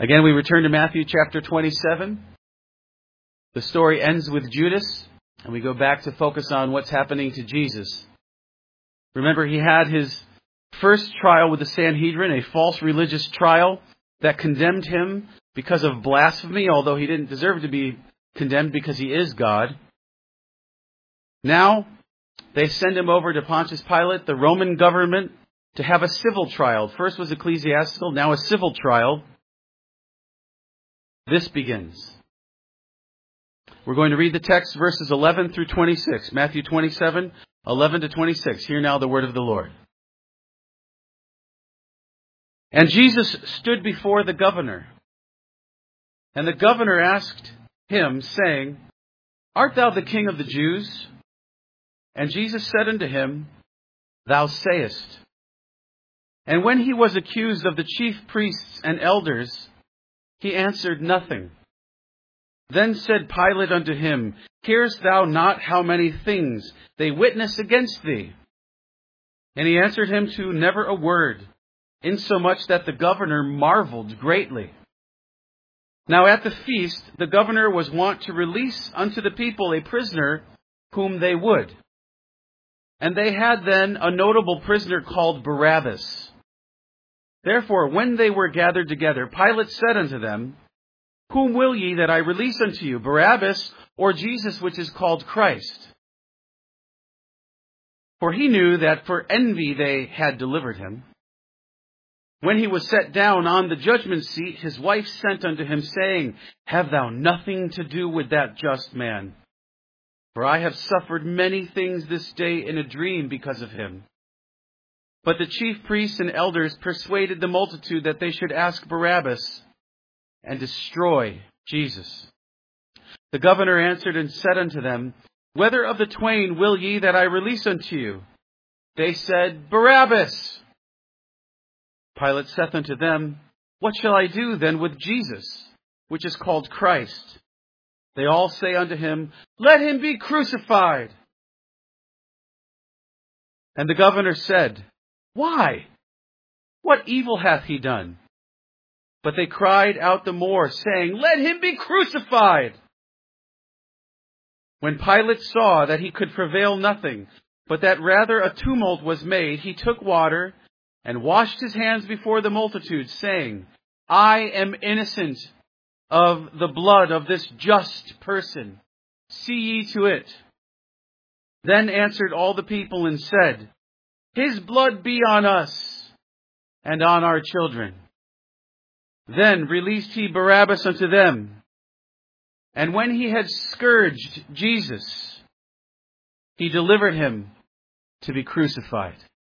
Again, we return to Matthew chapter 27. The story ends with Judas, and we go back to focus on what's happening to Jesus. Remember, he had his first trial with the Sanhedrin, a false religious trial that condemned him because of blasphemy, although he didn't deserve to be condemned because he is God. Now, they send him over to Pontius Pilate, the Roman government, to have a civil trial. First was ecclesiastical, now a civil trial. This begins. We're going to read the text, verses 11 through 26. Matthew 27, 11 to 26. Hear now the word of the Lord. And Jesus stood before the governor. And the governor asked him, saying, Art thou the king of the Jews? And Jesus said unto him, Thou sayest. And when he was accused of the chief priests and elders, he answered nothing. Then said Pilate unto him, Hearest thou not how many things they witness against thee? And he answered him to never a word, insomuch that the governor marveled greatly. Now at the feast the governor was wont to release unto the people a prisoner whom they would. And they had then a notable prisoner called Barabbas. Therefore, when they were gathered together, Pilate said unto them, Whom will ye that I release unto you, Barabbas or Jesus, which is called Christ? For he knew that for envy they had delivered him. When he was set down on the judgment seat, his wife sent unto him, saying, Have thou nothing to do with that just man? For I have suffered many things this day in a dream because of him. But the chief priests and elders persuaded the multitude that they should ask Barabbas and destroy Jesus. The governor answered and said unto them, Whether of the twain will ye that I release unto you? They said, Barabbas. Pilate saith unto them, What shall I do then with Jesus, which is called Christ? They all say unto him, Let him be crucified. And the governor said, Why? What evil hath he done? But they cried out the more, saying, Let him be crucified. When Pilate saw that he could prevail nothing, but that rather a tumult was made, he took water and washed his hands before the multitude, saying, I am innocent of the blood of this just person. See ye to it. Then answered all the people and said, His blood be on us and on our children. Then released he Barabbas unto them. And when he had scourged Jesus, he delivered him to be crucified.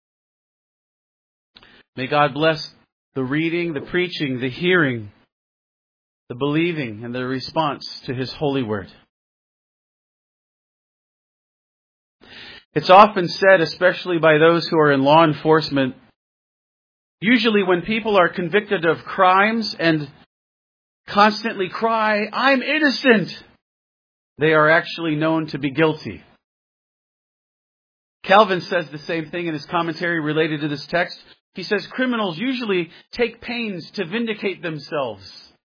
May God bless the reading, the preaching, the hearing, the believing, and the response to His holy word. It's often said, especially by those who are in law enforcement, usually when people are convicted of crimes and constantly cry, I'm innocent, they are actually known to be guilty. Calvin says the same thing in his commentary related to this text. He says criminals usually take pains to vindicate themselves.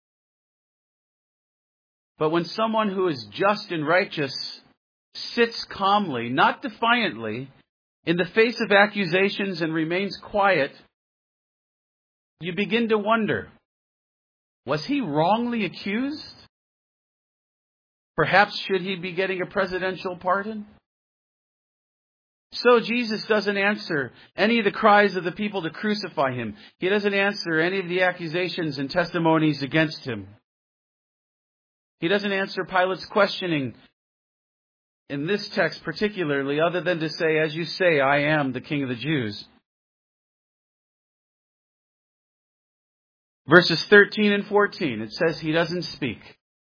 But when someone who is just and righteous sits calmly, not defiantly, in the face of accusations and remains quiet, you begin to wonder, was he wrongly accused? Perhaps should he be getting a presidential pardon? So Jesus doesn't answer any of the cries of the people to crucify him. He doesn't answer any of the accusations and testimonies against him. He doesn't answer Pilate's questioning in this text particularly, other than to say, as you say, I am the King of the Jews. Verses 13 and 14, it says he doesn't speak.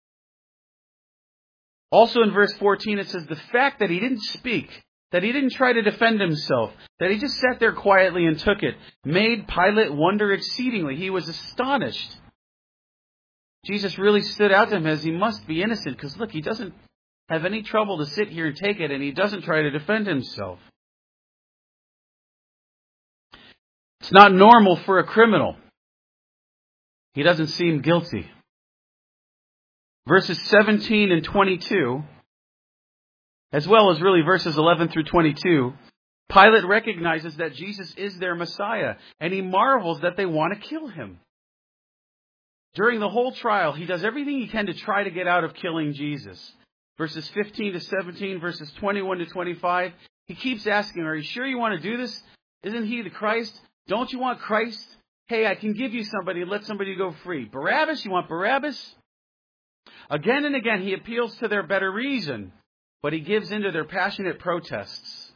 Also in verse 14, it says the fact that he didn't speak, that he didn't try to defend himself, that he just sat there quietly and took it, made Pilate wonder exceedingly. He was astonished. Jesus really stood out to him as he must be innocent, because look, he doesn't have any trouble to sit here and take it, and he doesn't try to defend himself. It's not normal for a criminal He doesn't seem guilty. Verses 17 and 22, as well as really verses 11 through 22, Pilate recognizes that Jesus is their Messiah, and he marvels that they want to kill him. During the whole trial, he does everything he can to try to get out of killing Jesus. Verses 15 to 17, verses 21 to 25, he keeps asking, are you sure you want to do this? Isn't he the Christ? Don't you want Christ? Hey, I can give you somebody, let somebody go free. Barabbas, you want Barabbas? Again and again, he appeals to their better reason, but he gives in to their passionate protests.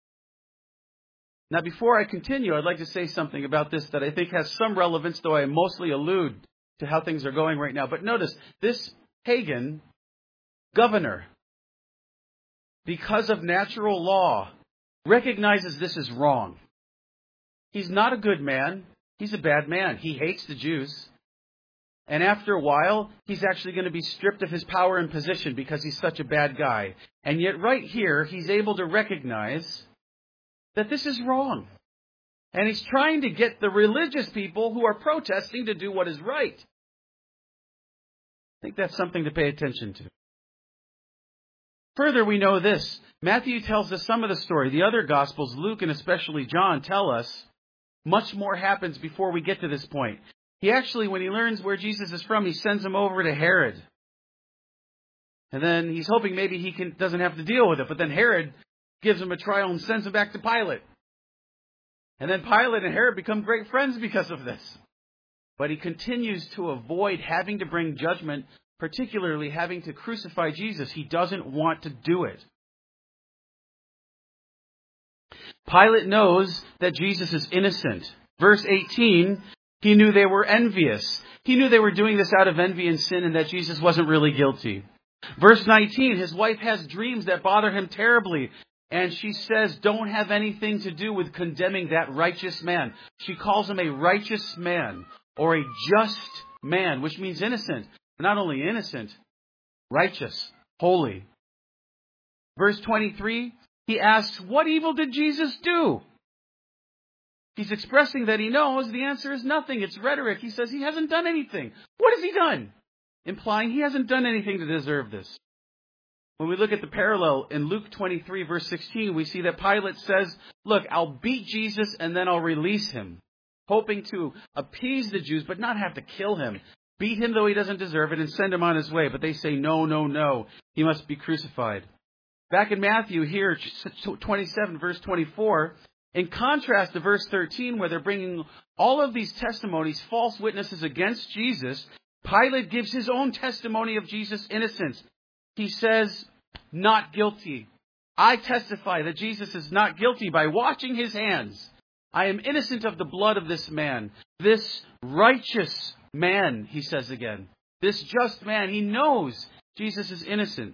Now, before I continue, I'd like to say something about this that I think has some relevance, though I mostly allude to how things are going right now. But notice, this pagan governor, because of natural law, recognizes this is wrong. He's not a good man. He's a bad man. He hates the Jews. And after a while, he's actually going to be stripped of his power and position because he's such a bad guy. And yet right here, he's able to recognize that this is wrong. And he's trying to get the religious people who are protesting to do what is right. I think that's something to pay attention to. Further, we know this. Matthew tells us some of the story. The other Gospels, Luke and especially John, tell us much more happens before we get to this point. He actually, when he learns where Jesus is from, he sends him over to Herod. And then he's hoping maybe he doesn't have to deal with it. But then Herod gives him a trial and sends him back to Pilate. And then Pilate and Herod become great friends because of this. But he continues to avoid having to bring judgment, particularly having to crucify Jesus. He doesn't want to do it. Pilate knows that Jesus is innocent. Verse 18, he knew they were envious. He knew they were doing this out of envy and sin and that Jesus wasn't really guilty. Verse 19, his wife has dreams that bother him terribly. And she says, don't have anything to do with condemning that righteous man. She calls him a righteous man or a just man, which means innocent. Not only innocent, righteous, holy. Verse 23, he asks, what evil did Jesus do? He's expressing that he knows. The answer is nothing. It's rhetoric. He says he hasn't done anything. What has he done? Implying he hasn't done anything to deserve this. When we look at the parallel in Luke 23, verse 16, we see that Pilate says, look, I'll beat Jesus and then I'll release him, hoping to appease the Jews but not have to kill him. Beat him though he doesn't deserve it and send him on his way. But they say, no, no, no. He must be crucified. Back in Matthew here, 27, verse 24, in contrast to verse 13, where they're bringing all of these testimonies, false witnesses against Jesus, Pilate gives his own testimony of Jesus' innocence. He says, not guilty. I testify that Jesus is not guilty by washing his hands. I am innocent of the blood of this man. This righteous man, he says again. This just man, he knows Jesus is innocent.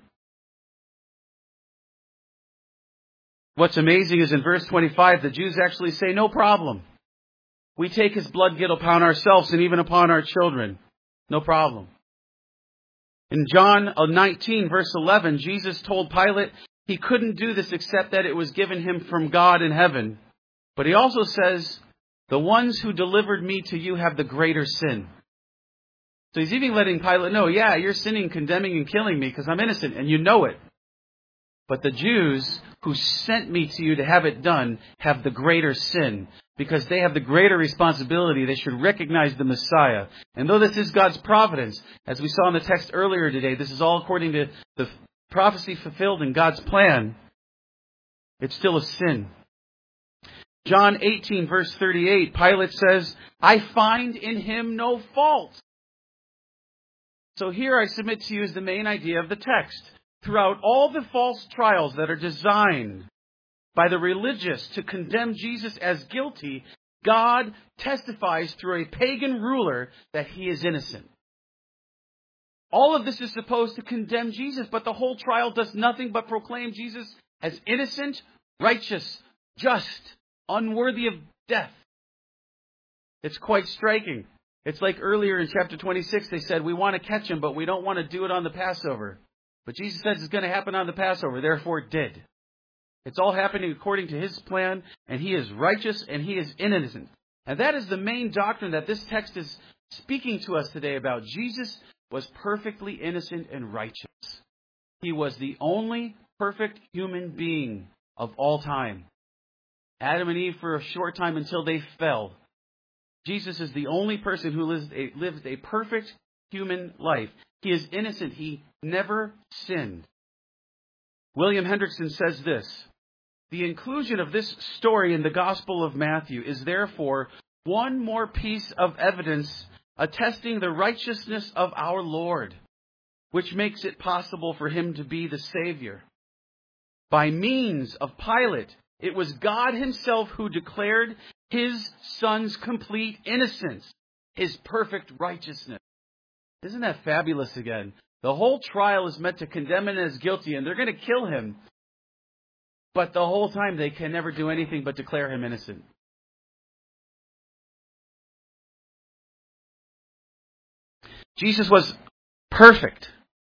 What's amazing is in verse 25, the Jews actually say, no problem. We take his blood guilt upon ourselves and even upon our children. No problem. In John 19, verse 11, Jesus told Pilate he couldn't do this except that it was given him from God in heaven. But he also says, the ones who delivered me to you have the greater sin. So he's even letting Pilate know, yeah, you're sinning, condemning, and killing me because I'm innocent, and you know it. But the Jews who sent me to you to have it done have the greater sin because they have the greater responsibility. They should recognize the Messiah. And though this is God's providence, as we saw in the text earlier today, this is all according to the prophecy fulfilled in God's plan. It's still a sin. John 18, verse 38, Pilate says, I find in him no fault. So here I submit to you is the main idea of the text. Throughout all the false trials that are designed by the religious to condemn Jesus as guilty, God testifies through a pagan ruler that he is innocent. All of this is supposed to condemn Jesus, but the whole trial does nothing but proclaim Jesus as innocent, righteous, just, unworthy of death. It's quite striking. It's like earlier in chapter 26, they said, we want to catch him, but we don't want to do it on the Passover. But Jesus says it's going to happen on the Passover, therefore it did. It's all happening according to his plan, and he is righteous and he is innocent. And that is the main doctrine that this text is speaking to us today about Jesus was perfectly innocent and righteous. He was the only perfect human being of all time. Adam and Eve for a short time until they fell. Jesus is the only person who lived a perfect human life. He is innocent. He never sinned. William Hendrickson says this: the inclusion of this story in the Gospel of Matthew is therefore one more piece of evidence attesting the righteousness of our Lord, which makes it possible for him to be the Savior. By means of Pilate, it was God himself who declared his Son's complete innocence, his perfect righteousness. Isn't that fabulous again? The whole trial is meant to condemn him as guilty, and they're going to kill him. But the whole time they can never do anything but declare him innocent. Jesus was perfect,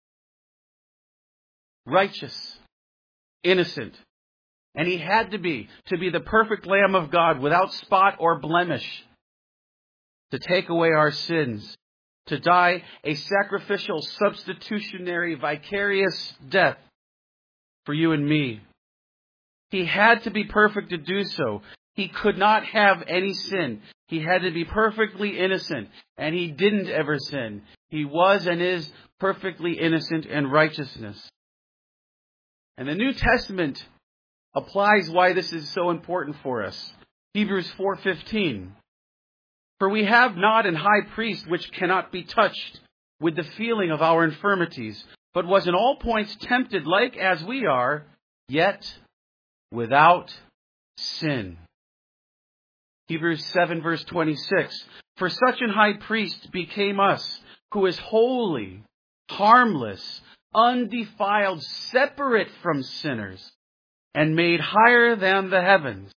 righteous, innocent. And he had to be the perfect Lamb of God without spot or blemish, to take away our sins, to die a sacrificial, substitutionary, vicarious death for you and me. He had to be perfect to do so. He could not have any sin. He had to be perfectly innocent, and he didn't ever sin. He was and is perfectly innocent in righteousness. And the New Testament applies why this is so important for us. Hebrews 4:15. For we have not an high priest which cannot be touched with the feeling of our infirmities, but was in all points tempted like as we are, yet without sin. Hebrews 7 verse 26. For such an high priest became us, who is holy, harmless, undefiled, separate from sinners, and made higher than the heavens.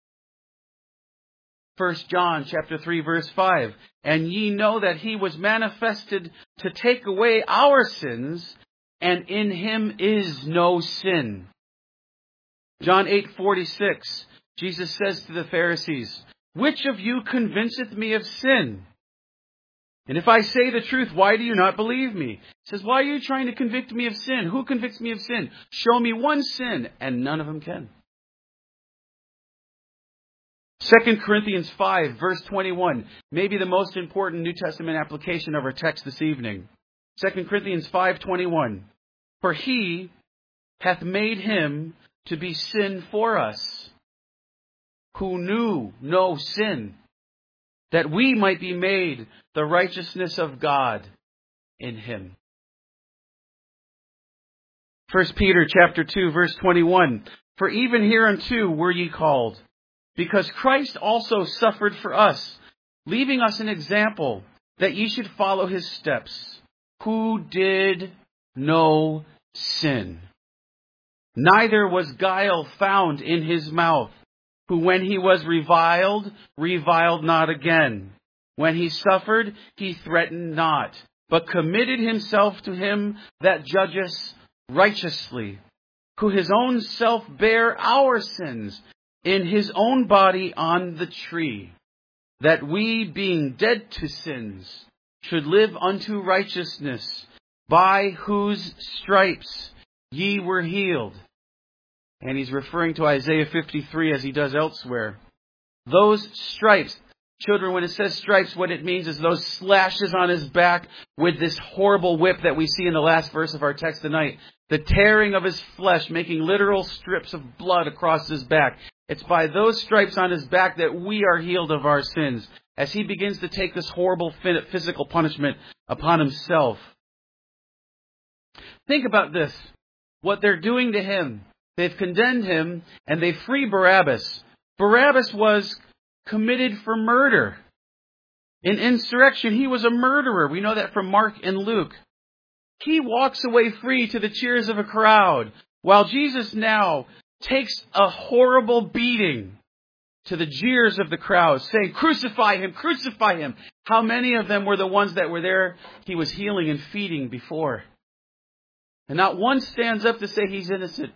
1 John chapter 3 verse 5. And ye know that he was manifested to take away our sins, and in him is no sin. John 8:46. Jesus says to the Pharisees, which of you convinceth me of sin? And if I say the truth, why do you not believe me? He says, why are you trying to convict me of sin? Who convicts me of sin? Show me one sin, and none of them can. 2 Corinthians 5, verse 21, maybe the most important New Testament application of our text this evening. 2 Corinthians 5:21. For he hath made him to be sin for us, who knew no sin, that we might be made the righteousness of God in him. 1 Peter chapter 2, verse 21. For even hereunto were ye called, because Christ also suffered for us, leaving us an example, that ye should follow his steps, who did no sin. Neither was guile found in his mouth, who when he was reviled not again. When he suffered, he threatened not, but committed himself to him that judgeth righteously, who his own self bare our sins in his own body on the tree, that we, being dead to sins, should live unto righteousness, by whose stripes ye were healed. And he's referring to Isaiah 53 as he does elsewhere. Those stripes, children, when it says stripes, what it means is those slashes on his back with this horrible whip that we see in the last verse of our text tonight. The tearing of his flesh, making literal strips of blood across his back. It's by those stripes on his back that we are healed of our sins, as he begins to take this horrible physical punishment upon himself. Think about this. What they're doing to him. They've condemned him, and they free Barabbas. Barabbas was committed for murder. In insurrection, he was a murderer. We know that from Mark and Luke. He walks away free to the cheers of a crowd, while Jesus now takes a horrible beating to the jeers of the crowd, saying, crucify him, crucify him. How many of them were the ones that were there he was healing and feeding before? And not one stands up to say he's innocent.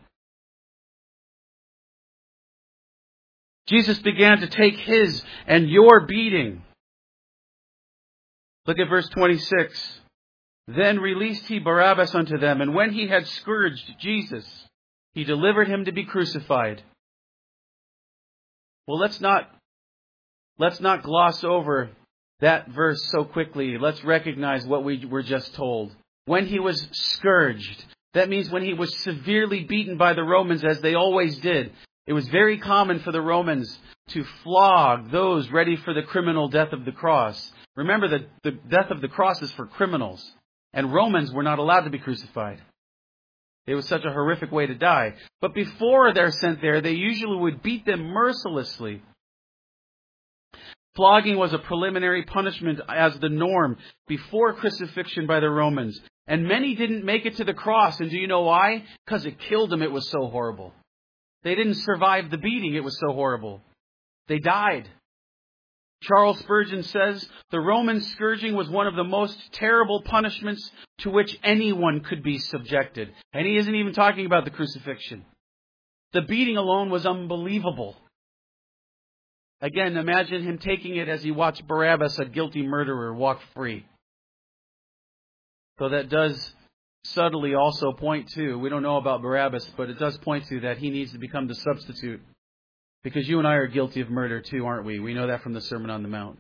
Jesus began to take his and your beating. Look at verse 26. Then released he Barabbas unto them, and when he had scourged Jesus, he delivered him to be crucified. Well, let's not gloss over that verse so quickly. Let's recognize what we were just told. When he was scourged, that means when he was severely beaten by the Romans, as they always did. It was very common for the Romans to flog those ready for the criminal death of the cross. Remember that the death of the cross is for criminals, and Romans were not allowed to be crucified. It was such a horrific way to die. But before they're sent there, they usually would beat them mercilessly. Flogging was a preliminary punishment as the norm before crucifixion by the Romans. And many didn't make it to the cross. And do you know why? Because it killed them. It was so horrible. They didn't survive the beating. It was so horrible. They died. Charles Spurgeon says, the Roman scourging was one of the most terrible punishments to which anyone could be subjected. And he isn't even talking about the crucifixion. The beating alone was unbelievable. Again, imagine him taking it as he watched Barabbas, a guilty murderer, walk free. So that does subtly also point to, we don't know about Barabbas, but it does point to that he needs to become the substitute. Because you and I are guilty of murder too, aren't we? We know that from the Sermon on the Mount.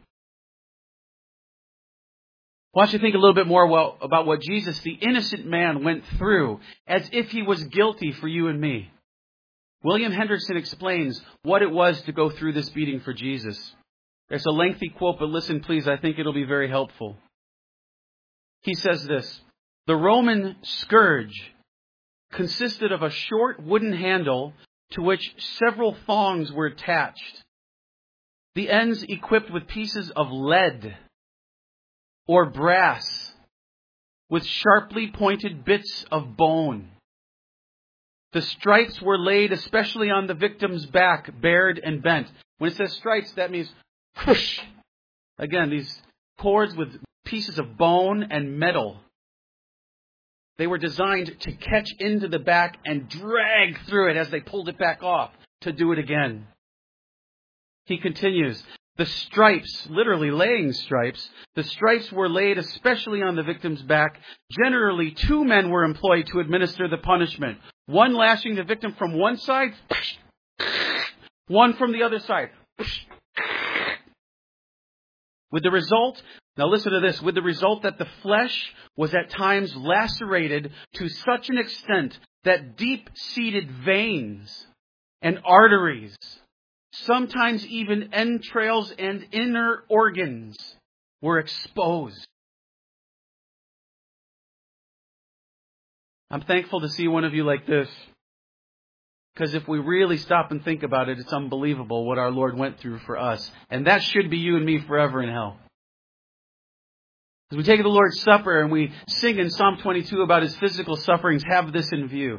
Why don't you think a little bit more about what Jesus, the innocent man, went through as if he was guilty for you and me. William Hendrickson explains what it was to go through this beating for Jesus. There's a lengthy quote, but listen please, I think it'll be very helpful. He says this, the Roman scourge consisted of a short wooden handle to which several thongs were attached. The ends equipped with pieces of lead or brass with sharply pointed bits of bone. The stripes were laid especially on the victim's back, bared and bent. When it says stripes, that means whoosh. Again, these cords with pieces of bone and metal. They were designed to catch into the back and drag through it as they pulled it back off to do it again. He continues, the stripes, literally laying stripes, the stripes were laid especially on the victim's back. Generally, 2 men were employed to administer the punishment. One lashing the victim from one side, one from the other side. With the result, now listen to this, with the result that the flesh was at times lacerated to such an extent that deep-seated veins and arteries, sometimes even entrails and inner organs, were exposed. I'm thankful to see one of you like this. Because if we really stop and think about it, it's unbelievable what our Lord went through for us. And that should be you and me forever in hell. As we take the Lord's Supper and we sing in Psalm 22 about His physical sufferings, have this in view.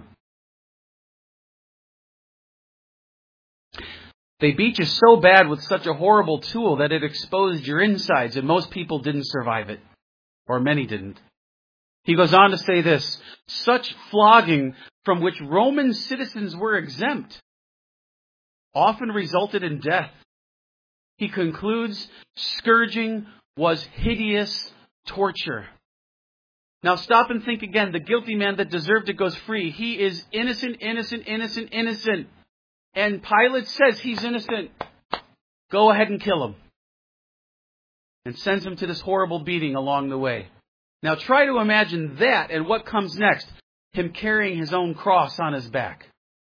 They beat you so bad with such a horrible tool that it exposed your insides, and most people didn't survive it. Or many didn't. He goes on to say this, such flogging from which Roman citizens were exempt often resulted in death. He concludes, scourging was hideous torture. Now stop and think again. The guilty man that deserved it goes free. He is innocent, innocent, innocent, innocent. And Pilate says he's innocent. Go ahead and kill him. And sends him to this horrible beating along the way. Now try to imagine that and what comes next. Him carrying his own cross on his back.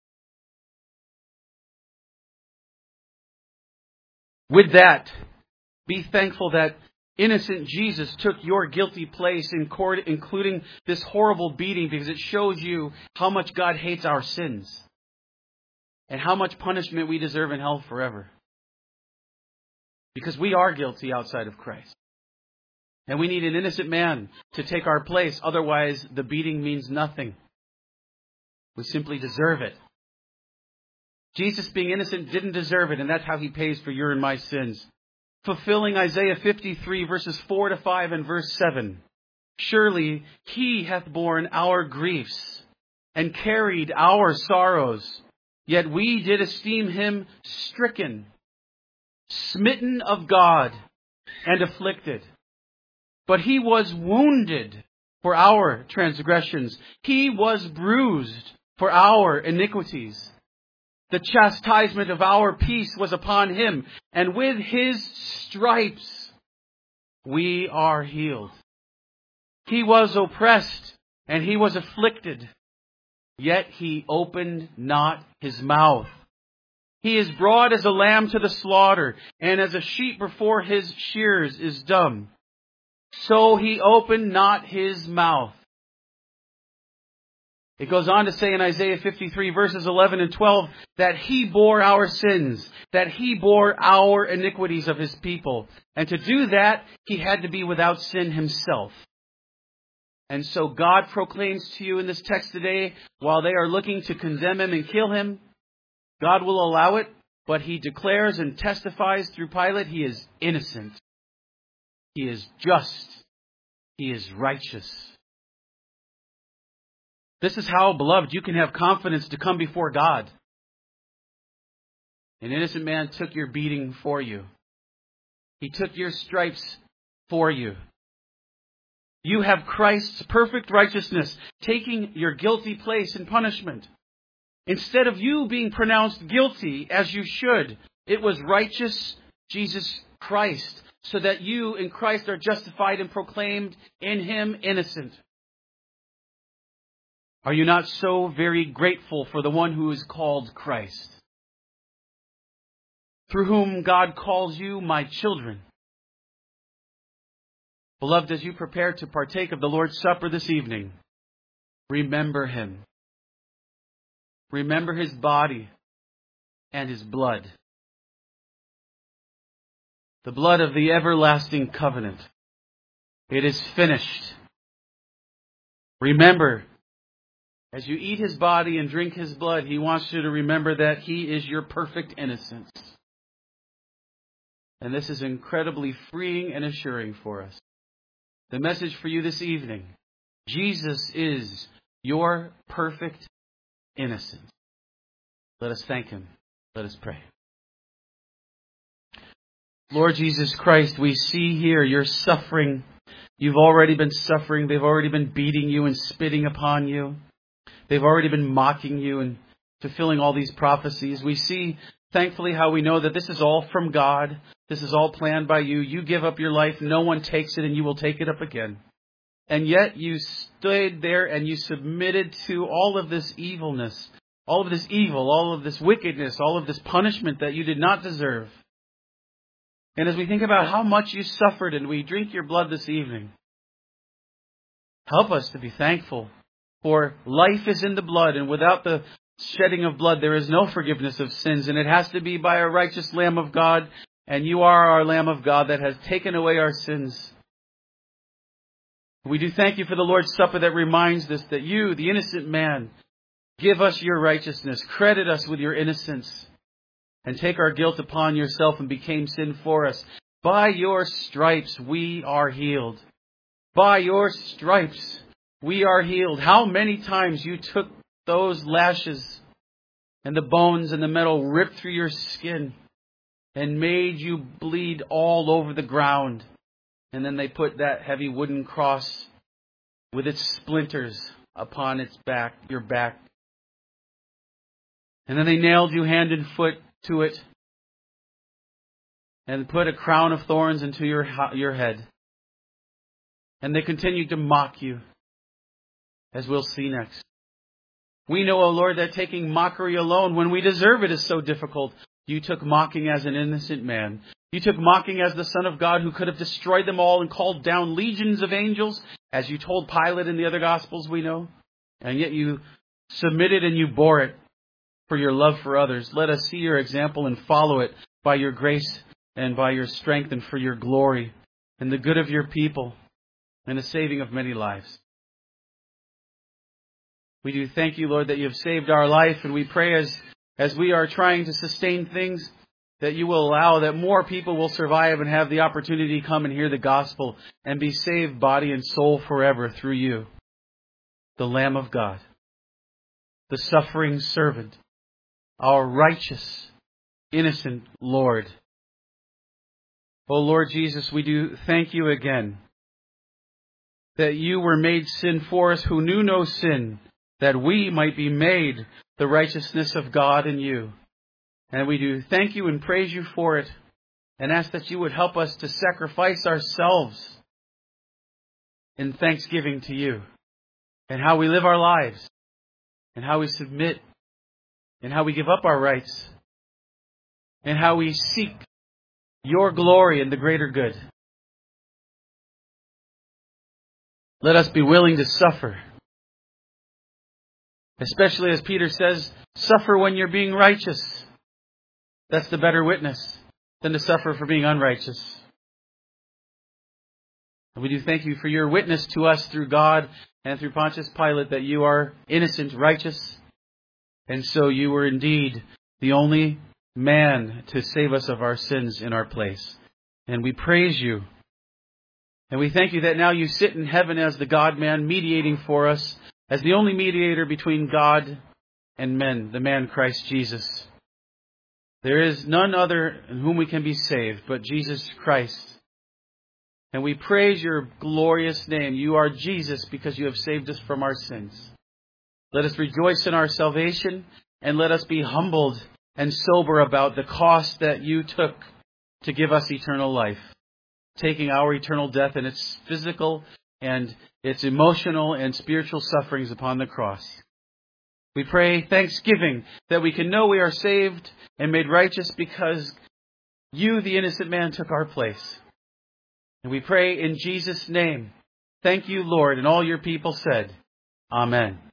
With that, be thankful that innocent Jesus took your guilty place in court, including this horrible beating, because it shows you how much God hates our sins and how much punishment we deserve in hell forever. Because we are guilty outside of Christ. And we need an innocent man to take our place. Otherwise, the beating means nothing. We simply deserve it. Jesus, being innocent, didn't deserve it, and that's how He pays for your and my sins. Fulfilling Isaiah 53, verses 4 to 5 and verse 7. Surely He hath borne our griefs and carried our sorrows. Yet we did esteem Him stricken, smitten of God, and afflicted. But He was wounded for our transgressions. He was bruised for our iniquities. The chastisement of our peace was upon Him, and with His stripes we are healed. He was oppressed, and He was afflicted, yet He opened not His mouth. He is brought as a lamb to the slaughter, and as a sheep before his shearers is dumb. So He opened not His mouth. It goes on to say in Isaiah 53 verses 11 and 12 that He bore our sins, that He bore our iniquities of His people. And to do that, He had to be without sin Himself. And so God proclaims to you in this text today, while they are looking to condemn Him and kill Him, God will allow it, but He declares and testifies through Pilate He is innocent. He is just. He is righteous. This is how, beloved, you can have confidence to come before God. An innocent man took your beating for you. He took your stripes for you. You have Christ's perfect righteousness taking your guilty place in punishment. Instead of you being pronounced guilty as you should, it was righteous Jesus Christ, so that you in Christ are justified and proclaimed in Him innocent. Are you not so very grateful for the one who is called Christ, through whom God calls you my children? Beloved, as you prepare to partake of the Lord's Supper this evening, remember Him. Remember His body and His blood. The blood of the everlasting covenant. It is finished. Remember, as you eat His body and drink His blood, He wants you to remember that He is your perfect innocence. And this is incredibly freeing and assuring for us. The message for you this evening: Jesus is your perfect innocence. Let us thank Him. Let us pray. Lord Jesus Christ, we see here your suffering. You've already been suffering. They've already been beating you and spitting upon you. They've already been mocking you and fulfilling all these prophecies. We see, thankfully, how we know that this is all from God. This is all planned by you. You give up your life. No one takes it, and you will take it up again. And yet you stood there and you submitted to all of this evilness, all of this evil, all of this wickedness, all of this punishment that you did not deserve. And as we think about how much you suffered and we drink your blood this evening, help us to be thankful. For life is in the blood, and without the shedding of blood, there is no forgiveness of sins. And it has to be by a righteous Lamb of God. And you are our Lamb of God that has taken away our sins. We do thank you for the Lord's Supper that reminds us that you, the innocent man, give us your righteousness, credit us with your innocence, and take our guilt upon yourself and became sin for us. By your stripes we are healed. By your stripes we are healed. How many times you took those lashes and the bones and the metal ripped through your skin and made you bleed all over the ground. And then they put that heavy wooden cross with its splinters upon its back, your back. And then they nailed you hand and foot to it and put a crown of thorns into your head. And they continued to mock you, as we'll see next. We know, O Lord, that taking mockery alone, when we deserve it, is so difficult. You took mocking as an innocent man. You took mocking as the Son of God, who could have destroyed them all and called down legions of angels, as you told Pilate in the other Gospels we know. And yet you submitted and you bore it for your love for others. Let us see your example and follow it by your grace and by your strength and for your glory and the good of your people and the saving of many lives. We do thank you, Lord, that you have saved our life, and we pray as we are trying to sustain things, that you will allow that more people will survive and have the opportunity to come and hear the gospel and be saved body and soul forever through you, the Lamb of God, the suffering servant, our righteous, innocent Lord. O Lord Jesus, we do thank you again that you were made sin for us who knew no sin, that we might be made the righteousness of God in you. And we do thank you and praise you for it, and ask that you would help us to sacrifice ourselves in thanksgiving to you, and how we live our lives, and how we submit, and how we give up our rights, and how we seek your glory and the greater good. Let us be willing to suffer. Especially as Peter says, suffer when you're being righteous. That's the better witness than to suffer for being unrighteous. And we do thank you for your witness to us through God and through Pontius Pilate that you are innocent, righteous. And so you were indeed the only man to save us of our sins in our place. And we praise you. And we thank you that now you sit in heaven as the God-man mediating for us, as the only mediator between God and men, the man Christ Jesus. There is none other in whom we can be saved but Jesus Christ. And we praise your glorious name. You are Jesus because you have saved us from our sins. Let us rejoice in our salvation, and let us be humbled and sober about the cost that you took to give us eternal life, taking our eternal death and its physical and its emotional and spiritual sufferings upon the cross. We pray thanksgiving that we can know we are saved and made righteous because you, the innocent man, took our place. And we pray in Jesus' name. Thank you, Lord. And all your people said, Amen.